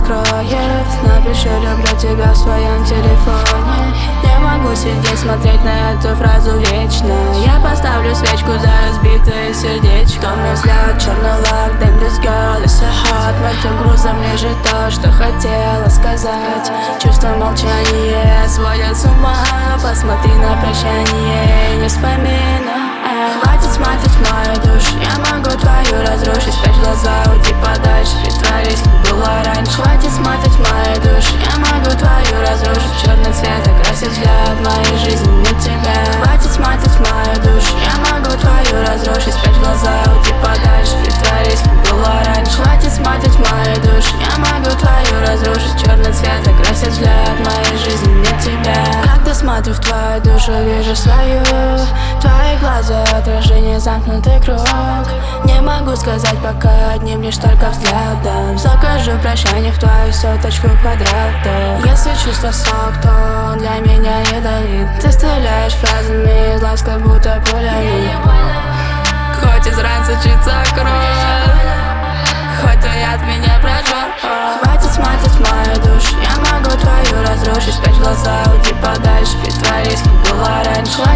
раскроет. Напиши «люблю тебя» в своем телефоне. Не могу сидеть, смотреть на эту фразу вечно. Я поставлю свечку за разбитое сердечко. Мой взгляд, черный лак, damn this girl is so hot. Мертвым грузом лежит то, что хотела сказать. Чувство молчания сводят с ума. Посмотри на прощание, не вспоминай. Хватит смотреть в мою душу, я могу твою разрушить. Спрячь глаза, уйди подальше, притворись, как было раньше. Хватит смотреть в мою душу, я могу твою разрушить. Черный цвет окрасит взгляд моей жизни, нет тебя. Хватит смотреть в мою душу, я могу твою разрушить. Спрячь глаза, уйди подальше, притворись, как было раньше. Хватит смотреть в мою душу, я могу твою разрушить. Черный цвет окрасит взгляд моей жизни, нет тебя. Когда смотрю в твою душу, вижу свою. Твои глаза, отражение, замкнутый круг. Не могу сказать пока одним лишь только взглядом. Закажу прощание в твою соточку квадратов. Если чувство сок, то он для меня ядовит. Ты стреляешь фразами из глаз, как будто пулями. Хоть из ран сочится кровь, хоть твой яд меня прожжет. Хватит смотреть в мою душу, я могу твою разрушить. Спрячь глаза, уйди подальше, притворись, как было раньше.